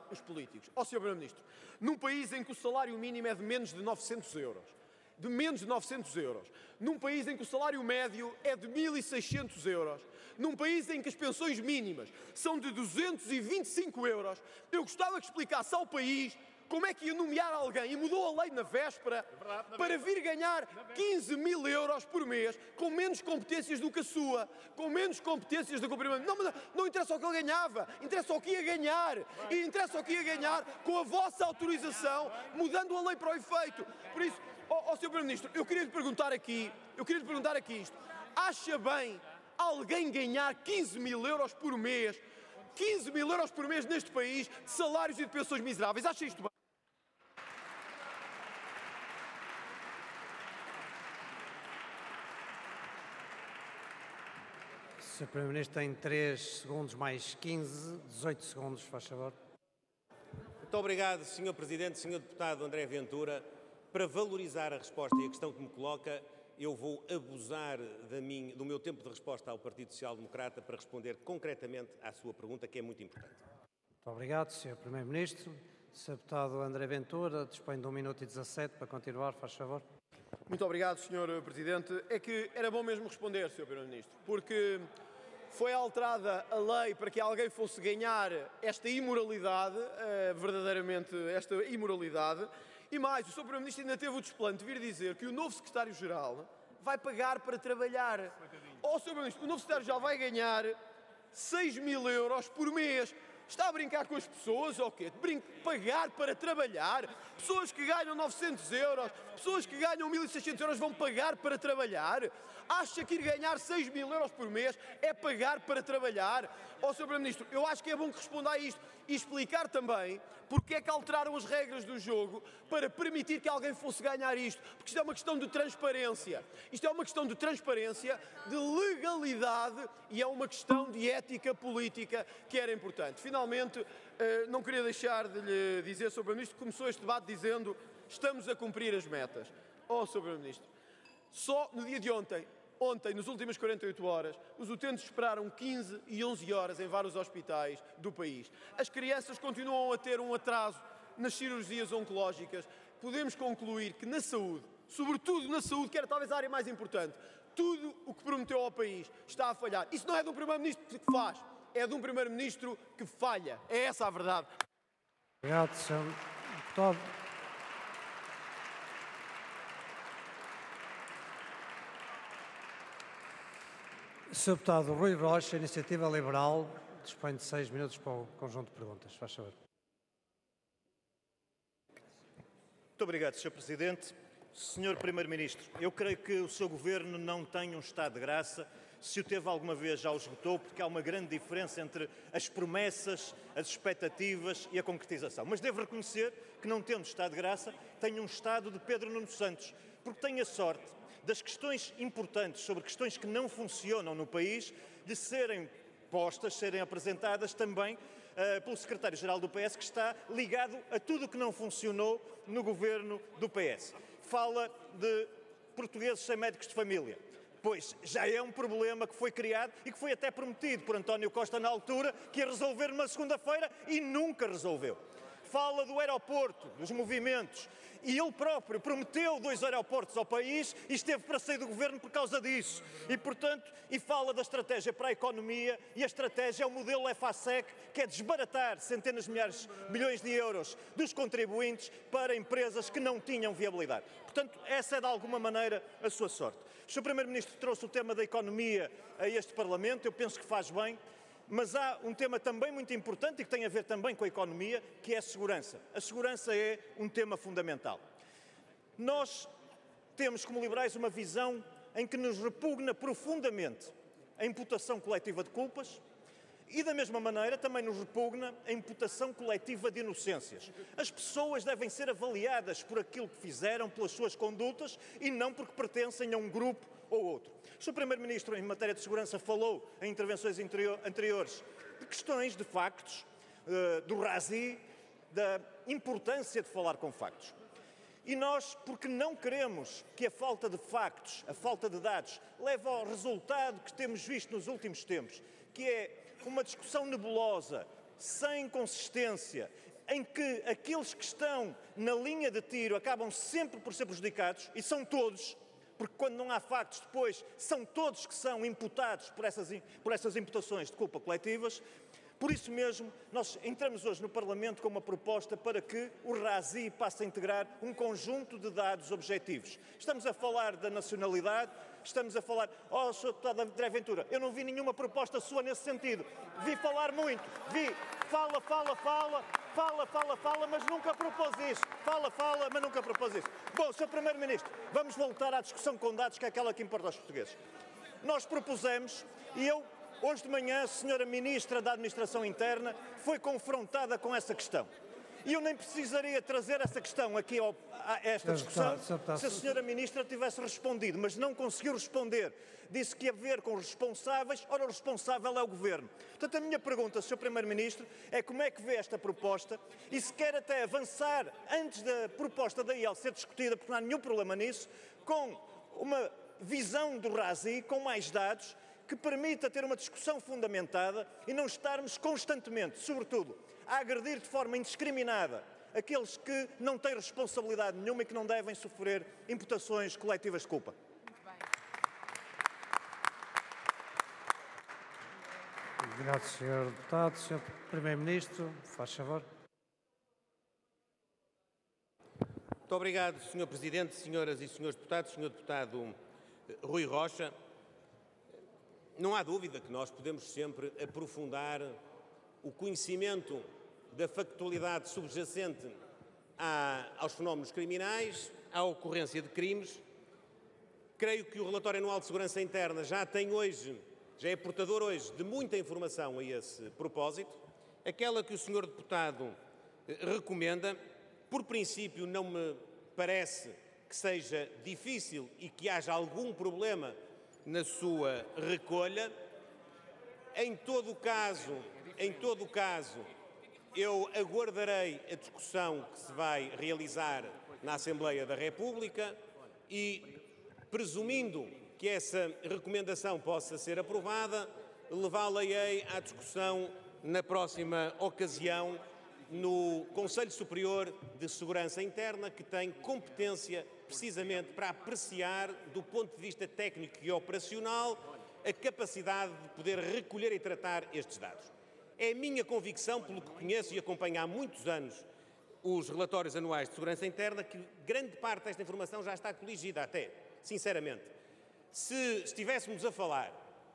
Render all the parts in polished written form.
os políticos. Ó, Sr. Primeiro-Ministro, num país em que o salário mínimo é de menos de 900 euros, num país em que o salário médio é de 1.600 euros, num país em que as pensões mínimas são de 225 euros, eu gostava que explicasse ao país como é que ia nomear alguém, e mudou a lei na véspera, para vir ganhar 15 mil euros por mês, com menos competências do que a sua, com menos competências do que o primeiro. Não interessa o que ele ganhava, interessa o que ia ganhar, e interessa o que ia ganhar com a vossa autorização, mudando a lei para o efeito. Por isso, ó Sr. Primeiro-Ministro, eu queria lhe perguntar aqui isto. Acha bem alguém ganhar 15 mil euros por mês, 15 mil euros por mês neste país, de salários e de pensões miseráveis? Acha isto bem? Sr. Primeiro-Ministro tem 3 segundos mais 15, 18 segundos, faz favor. Muito obrigado, Sr. Presidente, Sr. Deputado André Ventura. Para valorizar a resposta e a questão que me coloca, eu vou abusar do meu tempo de resposta ao Partido Social Democrata para responder concretamente à sua pergunta, que é muito importante. Muito obrigado, Sr. Primeiro-Ministro. Sr. Deputado André Ventura dispõe de 1 minuto e 17 para continuar, faz favor. Muito obrigado, Sr. Presidente. É que era bom mesmo responder, Sr. Primeiro-Ministro, porque foi alterada a lei para que alguém fosse ganhar esta imoralidade, verdadeiramente esta imoralidade, e mais, o Sr. Primeiro-Ministro ainda teve o desplante de vir dizer que o novo Secretário-Geral vai pagar para trabalhar. Ó, Sr. Primeiro-Ministro, o novo Secretário-Geral vai ganhar 6 mil euros por mês. Está a brincar com as pessoas ou quê? Pagar para trabalhar? Pessoas que ganham 900 euros, pessoas que ganham 1.600 euros vão pagar para trabalhar? Acha que ir ganhar 6 mil euros por mês é pagar para trabalhar? Ó, Sr. Primeiro-Ministro, eu acho que é bom que responda a isto e explicar também porque é que alteraram as regras do jogo para permitir que alguém fosse ganhar isto. Porque isto é uma questão de transparência. Isto é uma questão de transparência, de legalidade e é uma questão de ética política que era importante. Finalmente, não queria deixar de lhe dizer, Sr. Primeiro-Ministro, que começou este debate dizendo estamos a cumprir as metas. Ó, Sr. Primeiro-Ministro, só no dia de ontem, nas últimas 48 horas, os utentes esperaram 15 e 11 horas em vários hospitais do país. As crianças continuam a ter um atraso nas cirurgias oncológicas. Podemos concluir que na saúde, sobretudo na saúde, que era talvez a área mais importante, tudo o que prometeu ao país está a falhar. Isso não é de um Primeiro-Ministro que faz, é de um Primeiro-Ministro que falha. É essa a verdade. Obrigado, Sr. Deputado. Sr. Deputado Rui Rocha, Iniciativa Liberal, dispõe de 6 minutos para o conjunto de perguntas. Faz favor. Muito obrigado, Sr. Presidente. Sr. Primeiro-Ministro, eu creio que o seu Governo não tem um estado de graça. Se o teve alguma vez, já o esgotou, porque há uma grande diferença entre as promessas, as expectativas e a concretização. Mas devo reconhecer que, não tendo estado de graça, tem um estado de Pedro Nuno Santos, porque tem a sorte das questões importantes sobre questões que não funcionam no país, de serem postas, serem apresentadas também pelo secretário-geral do PS, que está ligado a tudo o que não funcionou no governo do PS. Fala de portugueses sem médicos de família. Pois já é um problema que foi criado e que foi até prometido por António Costa na altura, que ia resolver numa segunda-feira e nunca resolveu. Fala do aeroporto, dos movimentos, e ele próprio prometeu 2 aeroportos ao país e esteve para sair do governo por causa disso. E, portanto, fala da estratégia para a economia, e a estratégia é o modelo EFASEC, que é desbaratar centenas de milhões de euros dos contribuintes para empresas que não tinham viabilidade. Portanto, essa é de alguma maneira a sua sorte. O Sr. Primeiro-Ministro trouxe o tema da economia a este Parlamento, eu penso que faz bem. Mas há um tema também muito importante e que tem a ver também com a economia, que é a segurança. A segurança é um tema fundamental. Nós temos, como liberais, uma visão em que nos repugna profundamente a imputação coletiva de culpas e, da mesma maneira, também nos repugna a imputação coletiva de inocências. As pessoas devem ser avaliadas por aquilo que fizeram, pelas suas condutas, e não porque pertencem a um grupo ou outro. O Sr. Primeiro-Ministro, em matéria de segurança, falou em intervenções anteriores de questões, de factos, do RASI, da importância de falar com factos. E nós, porque não queremos que a falta de factos, a falta de dados, leve ao resultado que temos visto nos últimos tempos, que é uma discussão nebulosa, sem consistência, em que aqueles que estão na linha de tiro acabam sempre por ser prejudicados, e são todos, porque quando não há factos depois, são todos que são imputados por essas imputações de culpa coletivas. Por isso mesmo, nós entramos hoje no Parlamento com uma proposta para que o RASI passe a integrar um conjunto de dados objetivos. Estamos a falar da nacionalidade, estamos a falar... Oh, Sr. Deputado André Ventura, eu não vi nenhuma proposta sua nesse sentido. Vi falar muito, vi, fala, mas nunca propôs isso. Fala, mas nunca propôs isso. Bom, Sr. Primeiro-Ministro, vamos voltar à discussão com dados, que é aquela que importa aos portugueses. Nós propusemos, e hoje de manhã, a Sra. Ministra da Administração Interna foi confrontada com essa questão. E eu nem precisaria trazer essa questão aqui a esta discussão se a Sra. Ministra tivesse respondido, mas não conseguiu responder. Disse que ia ver com os responsáveis, ora, o responsável é o Governo. Portanto, a minha pergunta, Sr. Primeiro-Ministro, é como é que vê esta proposta e se quer até avançar antes da proposta da IEL ser discutida, porque não há nenhum problema nisso, com uma visão do RASI, com mais dados, que permita ter uma discussão fundamentada e não estarmos constantemente, sobretudo, a agredir de forma indiscriminada aqueles que não têm responsabilidade nenhuma e que não devem sofrer imputações coletivas de culpa. Obrigado, Sr. Deputado. Sr. Primeiro-Ministro, faz favor. Muito obrigado, Sr. Presidente, senhoras e senhores deputados. Sr. Deputado Rui Rocha, não há dúvida que nós podemos sempre aprofundar o conhecimento da factualidade subjacente aos fenómenos criminais, à ocorrência de crimes. Creio que o Relatório Anual de Segurança Interna já é portador hoje de muita informação a esse propósito. Aquela que o Sr. Deputado recomenda, por princípio, não me parece que seja difícil e que haja algum problema na sua recolha. Em todo o caso, eu aguardarei a discussão que se vai realizar na Assembleia da República e, presumindo que essa recomendação possa ser aprovada, levá-la-ei à discussão na próxima ocasião no Conselho Superior de Segurança Interna, que tem competência precisamente para apreciar, do ponto de vista técnico e operacional, a capacidade de poder recolher e tratar estes dados. É a minha convicção, pelo que conheço e acompanho há muitos anos os relatórios anuais de segurança interna, que grande parte desta informação já está coligida até, sinceramente. Se estivéssemos a falar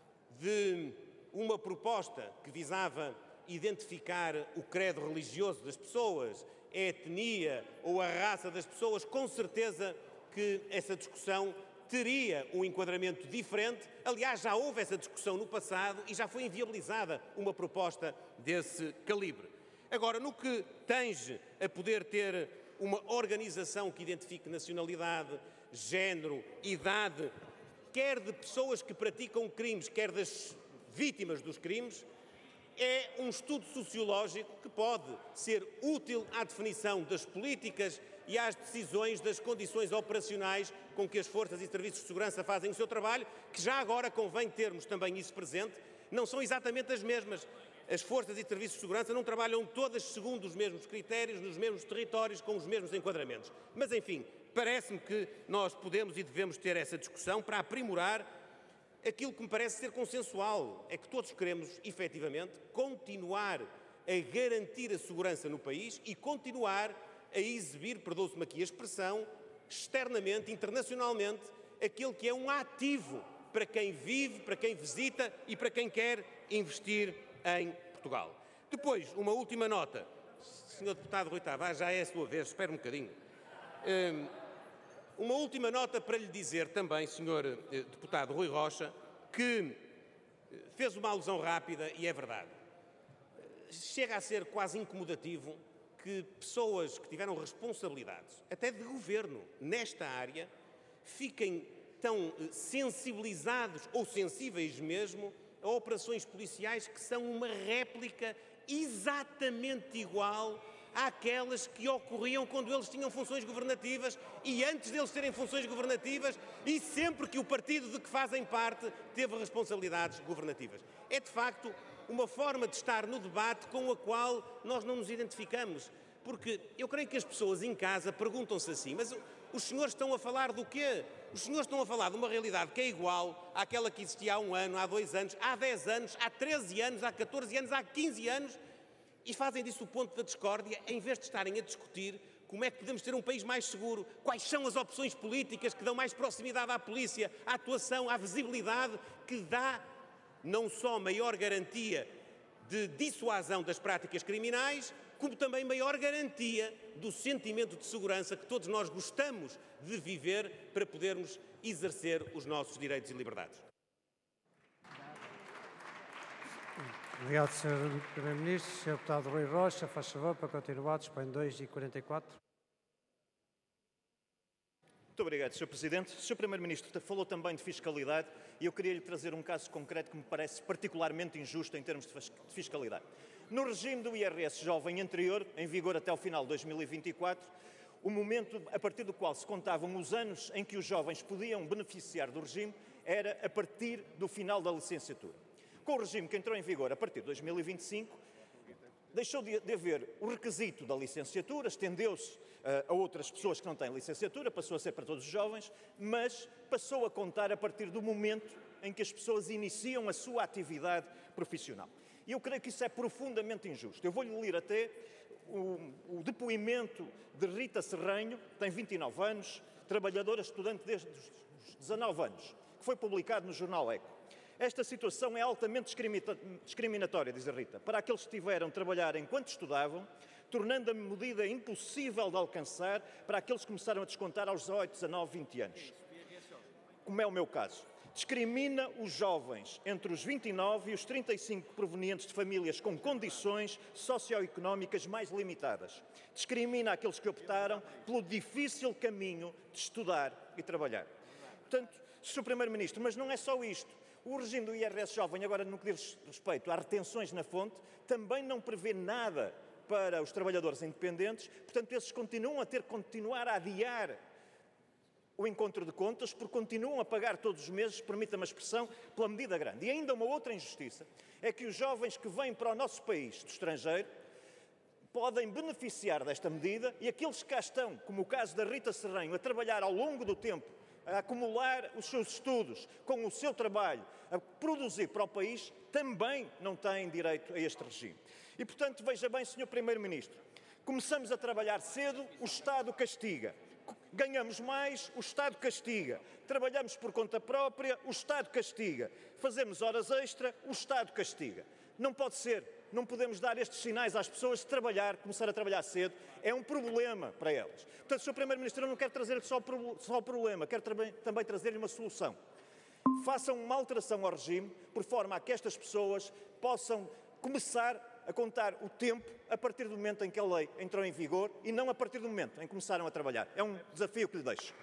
de uma proposta que visava identificar o credo religioso das pessoas, a etnia ou a raça das pessoas, com certeza que essa discussão teria um enquadramento diferente. Aliás, já houve essa discussão no passado e já foi inviabilizada uma proposta desse calibre. Agora, no que tange a poder ter uma organização que identifique nacionalidade, género, idade, quer de pessoas que praticam crimes, quer das vítimas dos crimes, é um estudo sociológico que pode ser útil à definição das políticas e às decisões das condições operacionais com que as forças e serviços de segurança fazem o seu trabalho, que já agora convém termos também isso presente, não são exatamente as mesmas. As forças e serviços de segurança não trabalham todas segundo os mesmos critérios, nos mesmos territórios, com os mesmos enquadramentos. Mas, enfim, parece-me que nós podemos e devemos ter essa discussão para aprimorar aquilo que me parece ser consensual. É que todos queremos, efetivamente, continuar a garantir a segurança no país e continuar a exibir, perdoe-se-me aqui a expressão, externamente, internacionalmente, aquele que é um ativo para quem vive, para quem visita e para quem quer investir em Portugal. Depois, uma última nota. Sr. Deputado Rui Tavares, já é a sua vez, espere um bocadinho. Uma última nota para lhe dizer também, Sr. Deputado Rui Rocha, que fez uma alusão rápida e é verdade. Chega a ser quase incomodativo que pessoas que tiveram responsabilidades, até de governo, nesta área, fiquem tão sensibilizados ou sensíveis mesmo a operações policiais que são uma réplica exatamente igual àquelas que ocorriam quando eles tinham funções governativas e antes deles terem funções governativas e sempre que o partido de que fazem parte teve responsabilidades governativas. É de facto uma forma de estar no debate com a qual nós não nos identificamos. Porque eu creio que as pessoas em casa perguntam-se assim, mas os senhores estão a falar do quê? Os senhores estão a falar de uma realidade que é igual àquela que existia há 1 ano, há 2 anos, há 10 anos, há 13 anos, há 14 anos, há 15 anos, e fazem disso o ponto da discórdia, em vez de estarem a discutir como é que podemos ter um país mais seguro, quais são as opções políticas que dão mais proximidade à polícia, à atuação, à visibilidade, que dá não só maior garantia de dissuasão das práticas criminais, como também maior garantia do sentimento de segurança que todos nós gostamos de viver para podermos exercer os nossos direitos e liberdades. Obrigado, Sr. Primeiro-Ministro. Sr. Deputado Rui Rocha, faz favor para continuar. Dispõe 2h44. Muito obrigado, Sr. Presidente. O Sr. Primeiro-Ministro falou também de fiscalidade e eu queria lhe trazer um caso concreto que me parece particularmente injusto em termos de fiscalidade. No regime do IRS jovem anterior, em vigor até ao final de 2024, o momento a partir do qual se contavam os anos em que os jovens podiam beneficiar do regime era a partir do final da licenciatura. Com o regime que entrou em vigor a partir de 2025, deixou de haver o requisito da licenciatura, estendeu-se a outras pessoas que não têm licenciatura, passou a ser para todos os jovens, mas passou a contar a partir do momento em que as pessoas iniciam a sua atividade profissional. E eu creio que isso é profundamente injusto. Eu vou-lhe ler até o depoimento de Rita Serranho, que tem 29 anos, trabalhadora estudante desde os 19 anos, que foi publicado no jornal Eco. Esta situação é altamente discriminatória, diz a Rita, para aqueles que tiveram de trabalhar enquanto estudavam, tornando a medida impossível de alcançar para aqueles que começaram a descontar aos 18, 19, 20 anos. Como é o meu caso. Discrimina os jovens entre os 29 e os 35 provenientes de famílias com condições socioeconómicas mais limitadas. Discrimina aqueles que optaram pelo difícil caminho de estudar e trabalhar. Portanto, Sr. Primeiro-Ministro, mas não é só isto. O regime do IRS jovem, agora no que diz respeito a retenções na fonte, também não prevê nada para os trabalhadores independentes, portanto, esses continuam a ter que continuar a adiar o encontro de contas, porque continuam a pagar todos os meses, permita-me a expressão, pela medida grande. E ainda uma outra injustiça é que os jovens que vêm para o nosso país do estrangeiro podem beneficiar desta medida e aqueles que cá estão, como o caso da Rita Serranho, a trabalhar ao longo do tempo, a acumular os seus estudos com o seu trabalho, a produzir para o país, também não têm direito a este regime. E, portanto, veja bem, Sr. Primeiro-Ministro, começamos a trabalhar cedo, o Estado castiga. Ganhamos mais, o Estado castiga. Trabalhamos por conta própria, o Estado castiga. Fazemos horas extra, o Estado castiga. Não pode ser. Não podemos dar estes sinais às pessoas de trabalhar, começar a trabalhar cedo. É um problema para elas. Portanto, Sr. Primeiro-Ministro, eu não quero trazer-lhe só o problema, quero também trazer-lhe uma solução. Façam uma alteração ao regime, por forma a que estas pessoas possam começar a contar o tempo a partir do momento em que a lei entrou em vigor e não a partir do momento em que começaram a trabalhar. É um desafio que lhe deixo.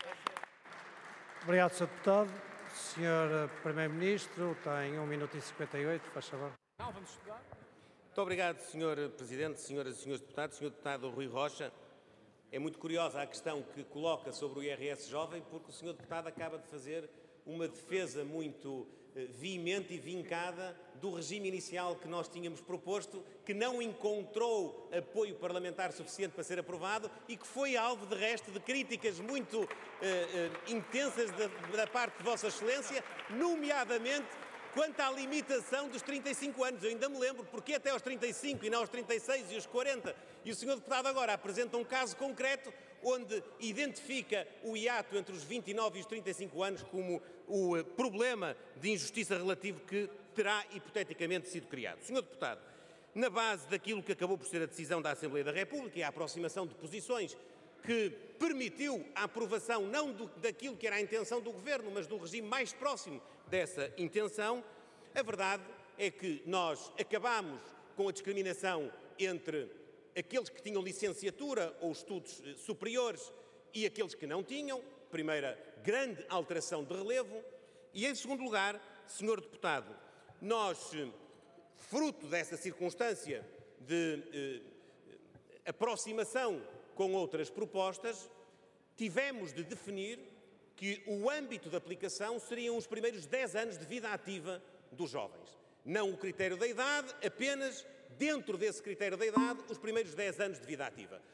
Obrigado, Sr. Deputado. Sr. Primeiro-Ministro, tem 1 minuto e 58, faz favor. Muito obrigado, Sr. Presidente, Senhoras e Senhores Deputados. Sr. Deputado Rui Rocha, é muito curiosa a questão que coloca sobre o IRS jovem, porque o Sr. Deputado acaba de fazer uma defesa muito veemente e vincada do regime inicial que nós tínhamos proposto, que não encontrou apoio parlamentar suficiente para ser aprovado e que foi alvo, de resto, de críticas muito intensas da parte de Vossa Excelência, nomeadamente quanto à limitação dos 35 anos. Eu ainda me lembro, porque até aos 35 e não aos 36 e aos 40? E o Sr. Deputado agora apresenta um caso concreto onde identifica o hiato entre os 29 e os 35 anos como o problema de injustiça relativo que terá hipoteticamente sido criado. Sr. Deputado, na base daquilo que acabou por ser a decisão da Assembleia da República e a aproximação de posições que permitiu a aprovação não daquilo que era a intenção do Governo, mas do regime mais próximo dessa intenção, a verdade é que nós acabamos com a discriminação entre aqueles que tinham licenciatura ou estudos superiores e aqueles que não tinham, primeira grande alteração de relevo, e em segundo lugar, Sr. Deputado, nós, fruto dessa circunstância de aproximação com outras propostas, tivemos de definir que o âmbito de aplicação seriam os primeiros 10 anos de vida ativa dos jovens. Não o critério da idade, apenas dentro desse critério da idade, os primeiros 10 anos de vida ativa.